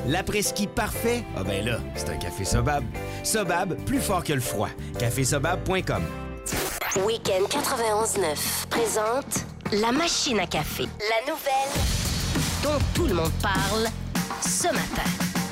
L'après-ski parfait? Ah ben là, c'est un café Sobab. Sobab, plus fort que le froid. cafésobab.com. Week-end 91.9 présente La Machine à café. La nouvelle dont tout le monde parle ce matin.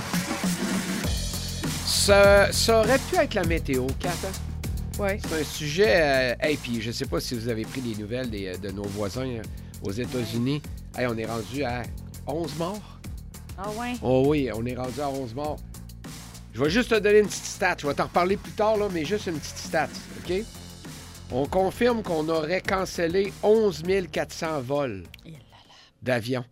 Ça aurait pu être la météo, Kat. Oui. C'est un sujet... Hey, puis je sais pas si vous avez pris les nouvelles de nos voisins aux États-Unis. Hey, on est rendu à 11 morts. Ah ouais? Oh oui, on est rendu à 11 morts. Je vais juste te donner une petite stat. Je vais t'en reparler plus tard, là, mais juste une petite stat, OK? On confirme qu'on aurait cancellé 11 400 vols d'avions.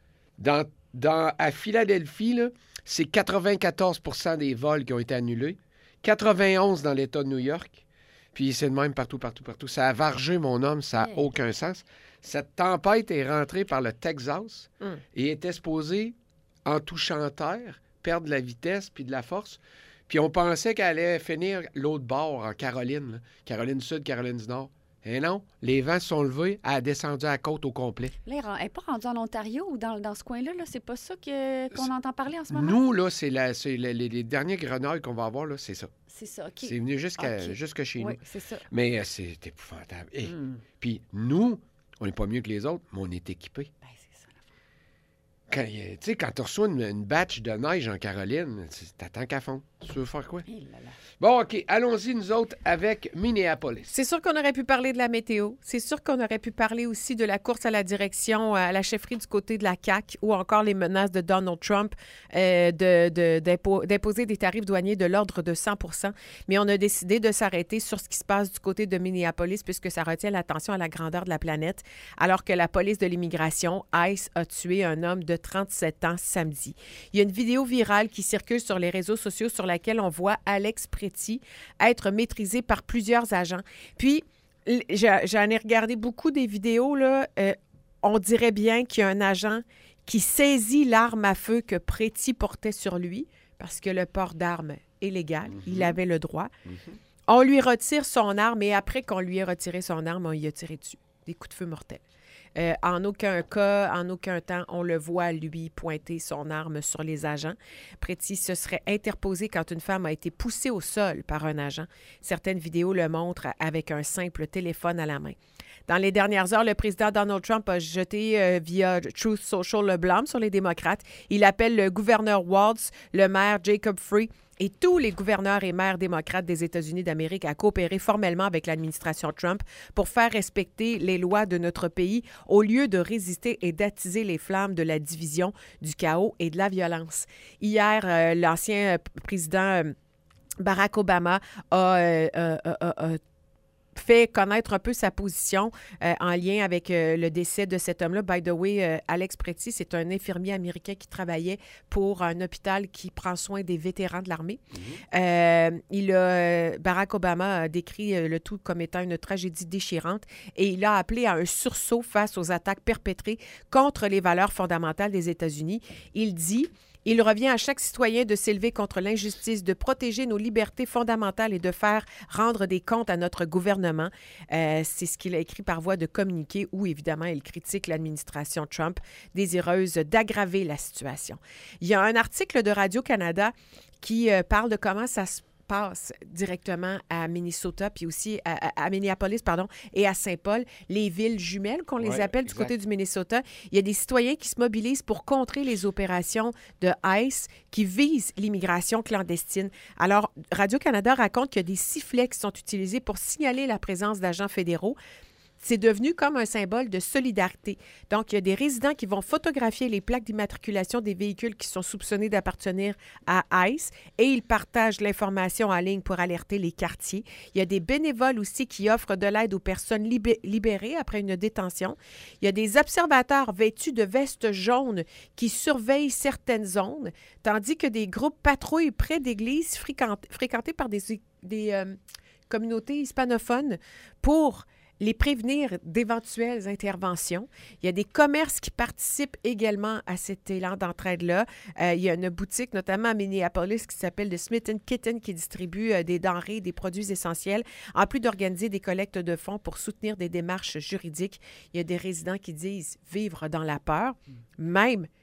À Philadelphie, là, c'est 94 % des vols qui ont été annulés. 91 dans l'État de New York. Puis c'est de même partout. Ça a vargé, mon homme, ça n'a aucun sens. Cette tempête est rentrée par le Texas et était supposée, en touchant terre, perdre de la vitesse puis de la force. Puis on pensait qu'elle allait finir l'autre bord, en Caroline. Là. Caroline Sud, Caroline du Nord. Et non, les vents se sont levés, elle a descendu à la côte au complet. Là, elle n'est pas rendue en Ontario ou dans ce coin-là? Là, c'est pas ça qu'on entend parler en ce moment? Nous, là, c'est les derniers grenouilles qu'on va avoir, là, c'est ça. C'est ça, OK. C'est venu jusque chez nous. Oui, c'est ça. Mais c'est épouvantable. Puis nous, on n'est pas mieux que les autres, mais on est équipés. Ben, c'est ça. Quand tu reçois une batch de neige en Caroline, t'attends qu'à fond. Tu veux faire quoi? Hey là là. Bon, OK, allons-y, nous autres, avec Minneapolis. C'est sûr qu'on aurait pu parler de la météo. C'est sûr qu'on aurait pu parler aussi de la course à la direction, à la chefferie du côté de la CAQ ou encore les menaces de Donald Trump d'imposer des tarifs douaniers de l'ordre de 100 %. Mais on a décidé de s'arrêter sur ce qui se passe du côté de Minneapolis puisque ça retient l'attention à la grandeur de la planète, alors que la police de l'immigration, ICE, a tué un homme de 37 ans samedi. Il y a une vidéo virale qui circule sur les réseaux sociaux sur laquelle on voit Alex Préti être maîtrisé par plusieurs agents. Puis, j'en ai regardé beaucoup des vidéos, là. On dirait bien qu'il y a un agent qui saisit l'arme à feu que Préti portait sur lui, parce que le port d'armes est légal. Il avait le droit. On lui retire son arme et après qu'on lui ait retiré son arme, on y a tiré dessus. Des coups de feu mortels. En aucun cas, en aucun temps, on le voit, lui, pointer son arme sur les agents. Préti se serait interposé quand une femme a été poussée au sol par un agent. Certaines vidéos le montrent avec un simple téléphone à la main. Dans les dernières heures, le président Donald Trump a jeté via Truth Social le blâme sur les démocrates. Il appelle le gouverneur Walz, le maire Jacob Free et tous les gouverneurs et maires démocrates des États-Unis d'Amérique à coopérer formellement avec l'administration Trump pour faire respecter les lois de notre pays au lieu de résister et d'attiser les flammes de la division, du chaos et de la violence. Hier, l'ancien président Barack Obama a fait connaître un peu sa position en lien avec le décès de cet homme-là. By the way, Alex Préti, c'est un infirmier américain qui travaillait pour un hôpital qui prend soin des vétérans de l'armée. Barack Obama a décrit le tout comme étant une tragédie déchirante et il a appelé à un sursaut face aux attaques perpétrées contre les valeurs fondamentales des États-Unis. Il dit: il revient à chaque citoyen de s'élever contre l'injustice, de protéger nos libertés fondamentales et de faire rendre des comptes à notre gouvernement. C'est ce qu'il a écrit par voie de communiqué où, évidemment, il critique l'administration Trump, désireuse d'aggraver la situation. Il y a un article de Radio-Canada qui parle de comment ça se passe directement à Minnesota, puis aussi à Minneapolis, et à Saint-Paul, les villes jumelles qu'on les appelle du côté du Minnesota. Il y a des citoyens qui se mobilisent pour contrer les opérations de ICE qui visent l'immigration clandestine. Alors, Radio-Canada raconte qu'il y a des sifflets qui sont utilisés pour signaler la présence d'agents fédéraux. C'est devenu comme un symbole de solidarité. Donc, il y a des résidents qui vont photographier les plaques d'immatriculation des véhicules qui sont soupçonnés d'appartenir à ICE et ils partagent l'information en ligne pour alerter les quartiers. Il y a des bénévoles aussi qui offrent de l'aide aux personnes libérées après une détention. Il y a des observateurs vêtus de vestes jaunes qui surveillent certaines zones, tandis que des groupes patrouillent près d'églises fréquentées par des communautés hispanophones pour les prévenir d'éventuelles interventions. Il y a des commerces qui participent également à cet élan d'entraide-là. Il y a une boutique, notamment à Minneapolis, qui s'appelle The Smith & Kitten, qui distribue des denrées, des produits essentiels, en plus d'organiser des collectes de fonds pour soutenir des démarches juridiques. Il y a des résidents qui disent vivre dans la peur, même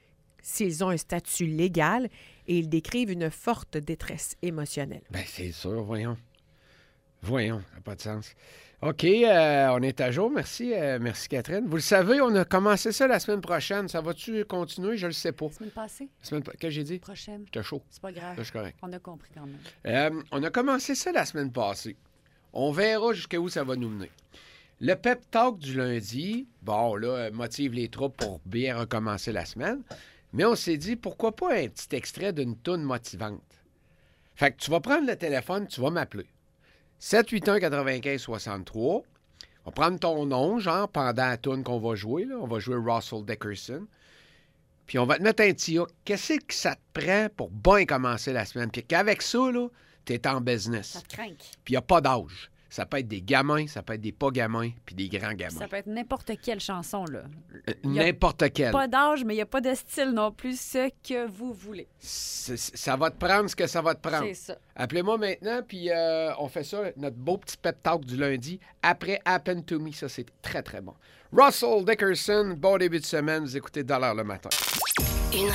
s'ils ont un statut légal et ils décrivent une forte détresse émotionnelle. Bien, c'est sûr, voyons. Voyons, ça n'a pas de sens. OK, on est à jour. Merci, merci Catherine. Vous le savez, on a commencé ça la semaine prochaine. Ça va-tu continuer? Je ne le sais pas. La semaine passée, Qu'est-ce que j'ai dit? prochaine. J'étais chaud. C'est pas grave. Là, je suis correct. On a compris quand même. On a commencé ça la semaine passée. On verra jusqu'à où ça va nous mener. Le pep talk du lundi, bon, là, motive les troupes pour bien recommencer la semaine. Mais on s'est dit, pourquoi pas un petit extrait d'une toune motivante? Fait que tu vas prendre le téléphone, tu vas m'appeler. 781-95-63. On va prendre ton nom, genre, pendant la toune qu'on va jouer. Là. On va jouer Russell Dickerson. Puis on va te mettre un petit hook. Qu'est-ce que ça te prend pour bien commencer la semaine? Puis qu'avec ça, là, t'es en business. Ça te craint. Puis il n'y a pas d'âge. Ça peut être des gamins, ça peut être des pas gamins, puis des grands gamins. Ça peut être n'importe quelle chanson, là. N'importe quelle. Pas d'âge, mais il n'y a pas de style non plus, ce que vous voulez. Ça va te prendre ce que ça va te prendre. C'est ça. Appelez-moi maintenant, puis on fait ça, notre beau petit pep talk du lundi, après Happen to Me. Ça, c'est très, très bon. Russell Dickerson, bon début de semaine. Vous écoutez $1 le matin.